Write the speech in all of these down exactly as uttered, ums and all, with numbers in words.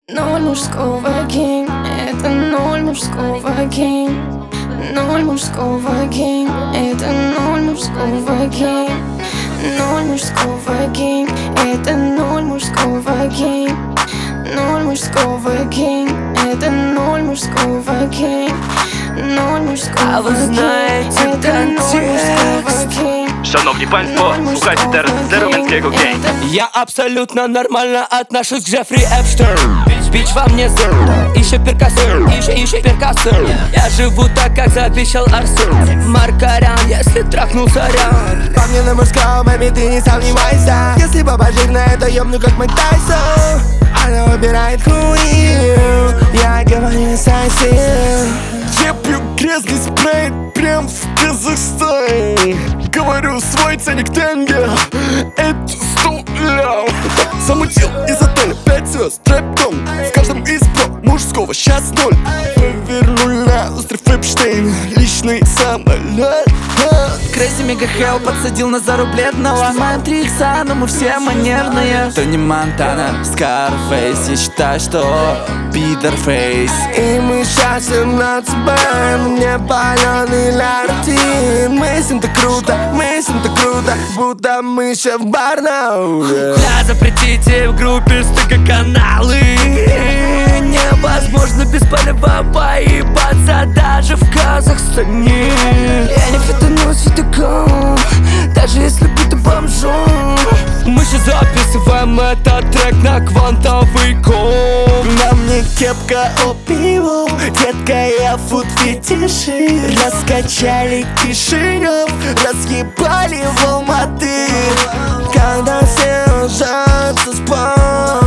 Ноль мужского гейм, это ноль мужского гейм. Ноль мужского гейм, это ноль мужского гейм. Ноль мужского гейм, это ноль мужского гейм. Ноль мужского гейм, это ноль мужского гейм. Ноль мужского гейм, а ви знаєте контекст. Шановні панство, слухайте зараз Зероменського гейм. Я абсолютно нормально отношусь к Джеффри Эпштейн. Бич во мне зэр, ищу перкассер, ищу, ищу перкассер. Я живу так, как завещал Арсен Маркарян, если трахнул сорян. По мне на мужском, маме, ты не сомневайся. Если баба жирная, то ёбну как Майк Тайсон. Она убирает хуйню, я говорю сосед. Я пью грязный спрей прям в Казахстане. Говорю, свой ценник тенге, это сто ляв. Замутил из отеля пять звезд, трэп-дом. В каждом из про мужского сейчас ноль. Повернули на остров Эпштейн, личный самолет. Crazy Mega Hell подсадил на зарублетного. Снимаем три икса, но мы все манерные. Тони Монтана, Скарфейс. Я считаю, что пидорфейс. И мы сейчас семнадцать бэ, мне паленый лартин. Мы с ним так круто, мы с ним так круто, будто мы еще в Барнауле. Бля, запретите в группе стыка-каналы. Невозможно без палева поебаться даже в Казахстане. Я не фитонусь фитоком, даже если будто бомжом. Мы сейчас записываем этот трек на квантовый ком. На мне кепка опиво, детка, я фуд-фетиши. Раскачали Кишинев, разъебали в Алматы. Когда все ложатся спать,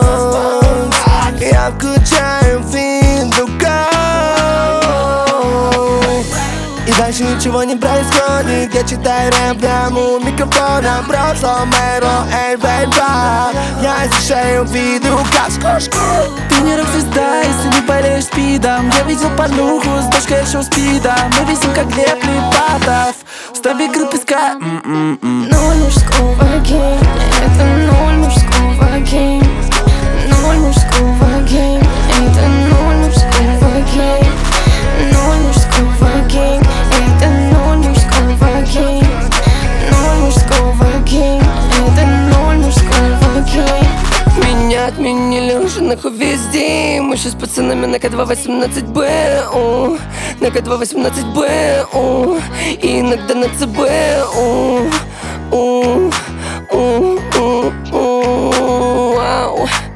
я включаю видеокал. И дальше ничего не происходит. Я читаю рэп прямо у микрофона. Прошлом мэро, эй, бэйба. Я ощущаю видеокал. Ты не рок-звезда, если не болеешь спидом. Я видел порнуху с дочкой еще спида. Мы висим как Глеб Липатов. С тобой игры песка. Ноль мужского гейм, это ноль мужского гейм. Ноль мужского гейм, это ноль мужского гейм. Ноль мужского гейм, это ноль мужского гейм. Ноль мужского гейм, это ноль мужского гейм. Меня отменили уже нахуй везде. Мы сейчас с пацанами на К два восемнадцать бэ, о, на К два восемнадцать бэ, о, и иногда на ЦБ, о, о, о, о, о, вау.